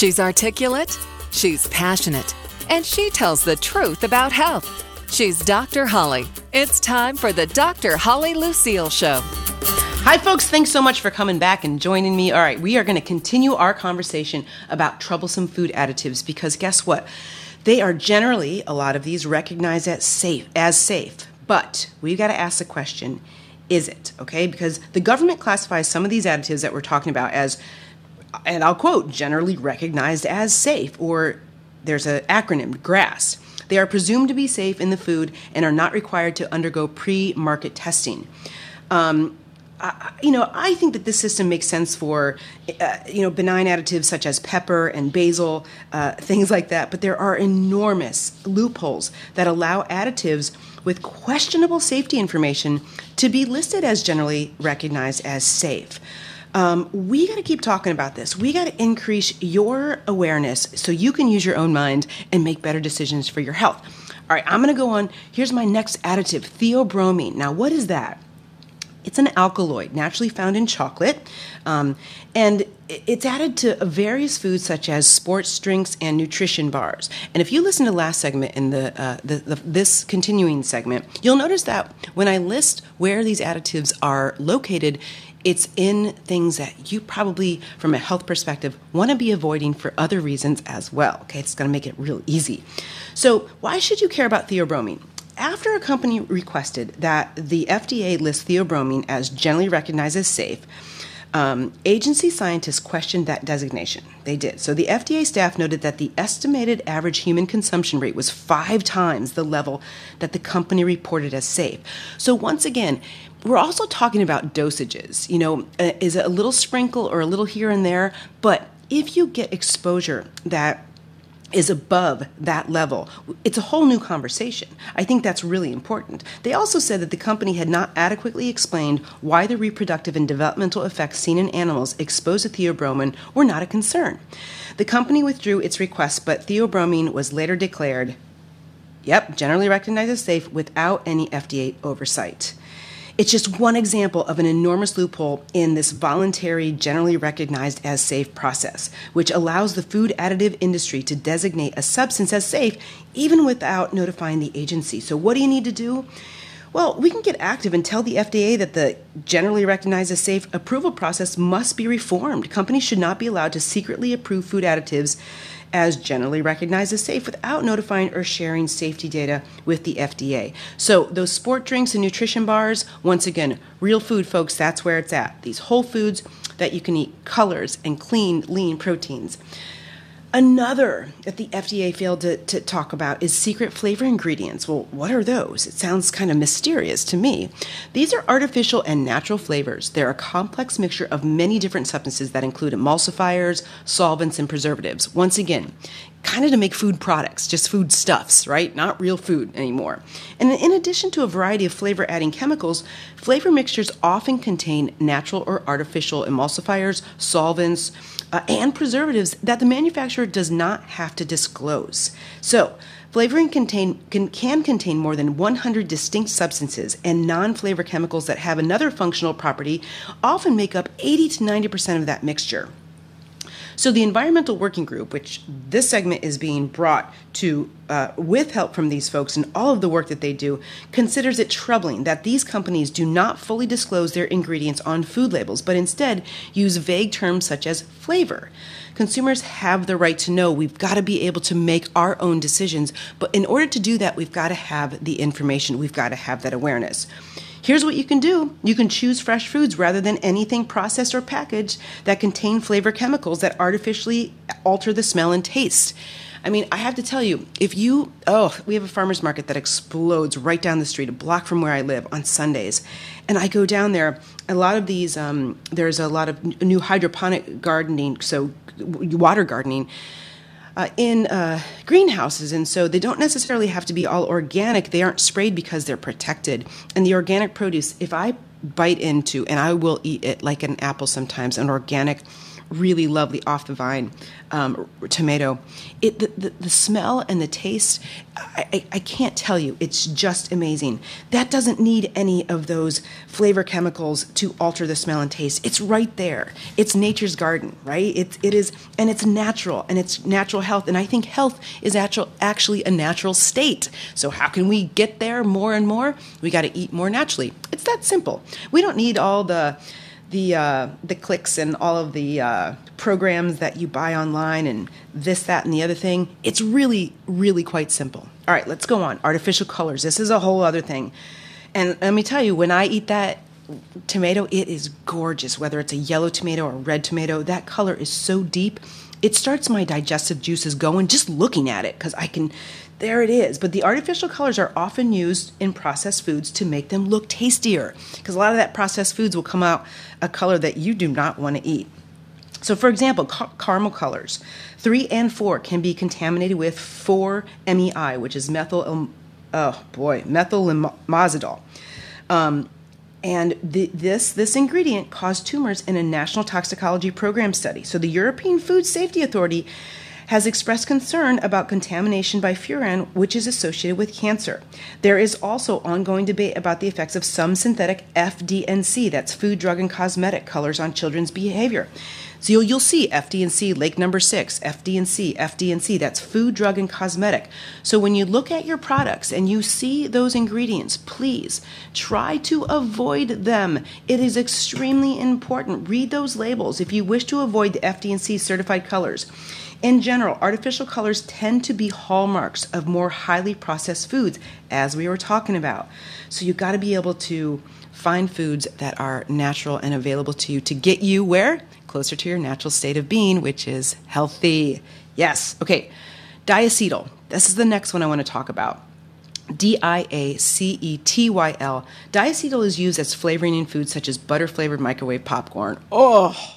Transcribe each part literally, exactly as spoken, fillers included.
She's articulate, she's passionate, and she tells the truth about health. She's Doctor Holly. It's time for the Doctor Holly Lucille Show. Hi, folks. Thanks so much for coming back and joining me. All right, we are going to continue our conversation about troublesome food additives because guess what? They are generally, a lot of these, recognized as safe, as safe. But we've got to ask the question, is it? Okay, because the government classifies some of these additives that we're talking about as, and I'll quote, generally recognized as safe, or there's an acronym, GRAS. They are presumed to be safe in the food and are not required to undergo pre-market testing. Um, I, you know, I think that this system makes sense for, uh, you know, benign additives such as pepper and basil, uh, things like that. But there are enormous loopholes that allow additives with questionable safety information to be listed as generally recognized as safe. Um, we got to keep talking about this. We got to increase your awareness so you can use your own mind and make better decisions for your health. All right, I'm going to go on. Here's my next additive, theobromine. Now, what is that? It's an alkaloid naturally found in chocolate, um, and it's added to various foods such as sports drinks and nutrition bars. And if you listen to the last segment in the, uh, the, the this continuing segment, you'll notice that when I list where these additives are located, it's in things that you probably, from a health perspective, want to be avoiding for other reasons as well. Okay, it's going to make it real easy. So why should you care about theobromine? After a company requested that the F D A list theobromine as generally recognized as safe, um, agency scientists questioned that designation. They did. So the F D A staff noted that the estimated average human consumption rate was five times the level that the company reported as safe. So once again, we're also talking about dosages. You know, uh, is it a little sprinkle or a little here and there? But if you get exposure that is above that level, it's a whole new conversation. I think that's really important. They also said that the company had not adequately explained why the reproductive and developmental effects seen in animals exposed to theobromine were not a concern. The company withdrew its request, but theobromine was later declared, yep, generally recognized as safe without any F D A oversight. It's just one example of an enormous loophole in this voluntary, generally recognized as safe process, which allows the food additive industry to designate a substance as safe even without notifying the agency. So what do you need to do? Well, we can get active and tell the F D A that the generally recognized as safe approval process must be reformed. Companies should not be allowed to secretly approve food additives as generally recognized as safe without notifying or sharing safety data with the F D A. So those sport drinks and nutrition bars, once again, real food, folks, that's where it's at. These whole foods that you can eat, colors and clean, lean proteins. Another that the F D A failed to, to talk about is secret flavor ingredients. Well, what are those? It sounds kind of mysterious to me. These are artificial and natural flavors. They're a complex mixture of many different substances that include emulsifiers, solvents, and preservatives. Once again, kind of to make food products, just food stuffs, right? Not real food anymore. And in addition to a variety of flavor-adding chemicals, flavor mixtures often contain natural or artificial emulsifiers, solvents, uh, and preservatives that the manufacturer does not have to disclose. So, flavoring contain, can, can contain more than one hundred distinct substances, and non-flavor chemicals that have another functional property often make up eighty to ninety percent of that mixture. So the Environmental Working Group, which this segment is being brought to uh, with help from these folks and all of the work that they do, considers it troubling that these companies do not fully disclose their ingredients on food labels, but instead use vague terms such as flavor. Consumers have the right to know. We've got to be able to make our own decisions, but in order to do that, we've got to have the information. We've got to have that awareness. Here's what you can do. You can choose fresh foods rather than anything processed or packaged that contain flavor chemicals that artificially alter the smell and taste. I mean, I have to tell you, if you, oh, we have a farmer's market that explodes right down the street, a block from where I live on Sundays. And I go down there, a lot of these, um, there's a lot of new hydroponic gardening, so water gardening, Uh, in uh, greenhouses, and so they don't necessarily have to be all organic. They aren't sprayed because they're protected. And the organic produce, if I bite into, and I will eat it like an apple sometimes, an organic really lovely off the vine um, tomato. It the, the, the smell and the taste, I, I, I can't tell you. It's just amazing. That doesn't need any of those flavor chemicals to alter the smell and taste. It's right there. It's nature's garden, right? It, it is, and it's natural, and it's natural health. And I think health is actual, actually a natural state. So how can we get there more and more? We got to eat more naturally. It's that simple. We don't need all the the uh, the clicks and all of the uh, programs that you buy online and this, that, and the other thing. It's really, really quite simple. All right, let's go on. Artificial colors. This is a whole other thing. And let me tell you, when I eat that tomato, it is gorgeous. Whether it's a yellow tomato or a red tomato, that color is so deep. It starts my digestive juices going just looking at it because I can, there it is. But the artificial colors are often used in processed foods to make them look tastier because a lot of that processed foods will come out a color that you do not want to eat. So for example, car- caramel colors, three and four can be contaminated with four M E I, which is methyl, oh boy, methylamazidol. Um, And the, this this ingredient caused tumors in a national toxicology program study. So the European Food Safety Authority has expressed concern about contamination by furan, which is associated with cancer. There is also ongoing debate about the effects of some synthetic F D and C, that's food, drug, and cosmetic colors, on children's behavior. So you'll, you'll see F D and C, lake number six, F D and C, F D and C, that's food, drug, and cosmetic. So when you look at your products and you see those ingredients, please try to avoid them. It is extremely important. Read those labels if you wish to avoid the F D and C certified colors. In general, artificial colors tend to be hallmarks of more highly processed foods, as we were talking about. So you've got to be able to find foods that are natural and available to you to get you where? Closer to your natural state of being, which is healthy. Yes. Okay. Diacetyl. This is the next one I want to talk about. D I A C E T Y L. Diacetyl is used as flavoring in foods such as butter-flavored microwave popcorn. Oh,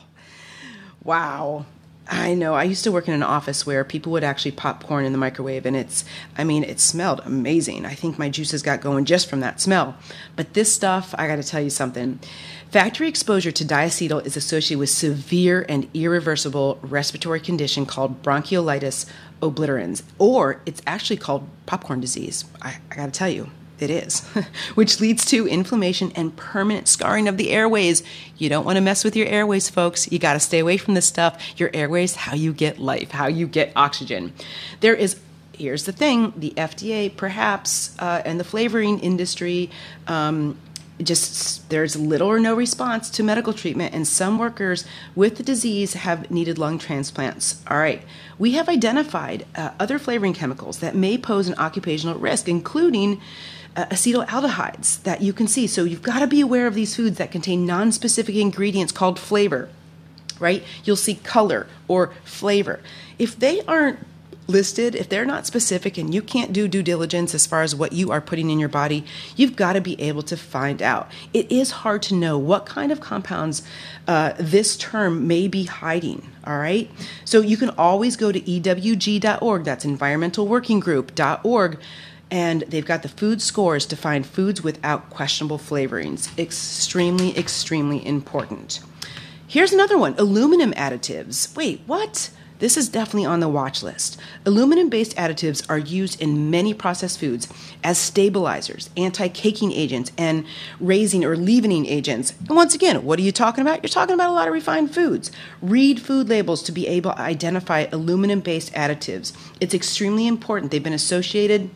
wow. I know. I used to work in an office where people would actually pop corn in the microwave, and it's, I mean, it smelled amazing. I think my juices got going just from that smell. But this stuff, I got to tell you something. Factory exposure to diacetyl is associated with severe and irreversible respiratory condition called bronchiolitis obliterans, or it's actually called popcorn disease. I, I got to tell you. It is, which leads to inflammation and permanent scarring of the airways. You don't want to mess with your airways, folks. You got to stay away from this stuff. Your airways, how you get life, how you get oxygen. There is, here's the thing, the F D A perhaps, uh, and the flavoring industry, um, just there's little or no response to medical treatment, and some workers with the disease have needed lung transplants. All right, we have identified uh, other flavoring chemicals that may pose an occupational risk, including uh, acetaldehydes that you can see. So you've got to be aware of these foods that contain non-specific ingredients called flavor, right? You'll see color or flavor. If they aren't listed, if they're not specific and you can't do due diligence as far as what you are putting in your body, you've got to be able to find out. It is hard to know what kind of compounds uh, this term may be hiding, all right? So you can always go to E W G dot org, that's environmental working group dot org, and they've got the food scores to find foods without questionable flavorings. Extremely, extremely important. Here's another one, aluminum additives. Wait, what? This is definitely on the watch list. Aluminum-based additives are used in many processed foods as stabilizers, anti-caking agents, and raising or leavening agents. And once again, what are you talking about? You're talking about a lot of refined foods. Read food labels to be able to identify aluminum-based additives. It's extremely important. They've been associated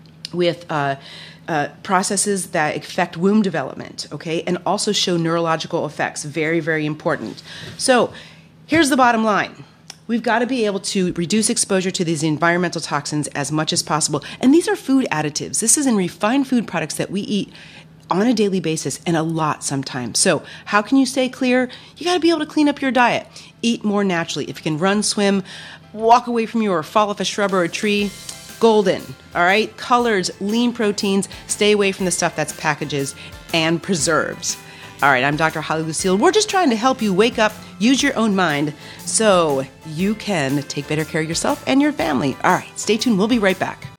with uh, uh, processes that affect womb development, okay, and also show neurological effects. Very, very important. So here's the bottom line. We've got to be able to reduce exposure to these environmental toxins as much as possible. And these are food additives. This is in refined food products that we eat on a daily basis and a lot sometimes. So how can you stay clear? You got to be able to clean up your diet. Eat more naturally. If you can run, swim, walk away from you, or fall off a shrub or a tree, golden, all right? Colors, lean proteins, stay away from the stuff that's packages and preserves. All right, I'm Doctor Holly Lucille. We're just trying to help you wake up, use your own mind, so you can take better care of yourself and your family. All right, stay tuned. We'll be right back.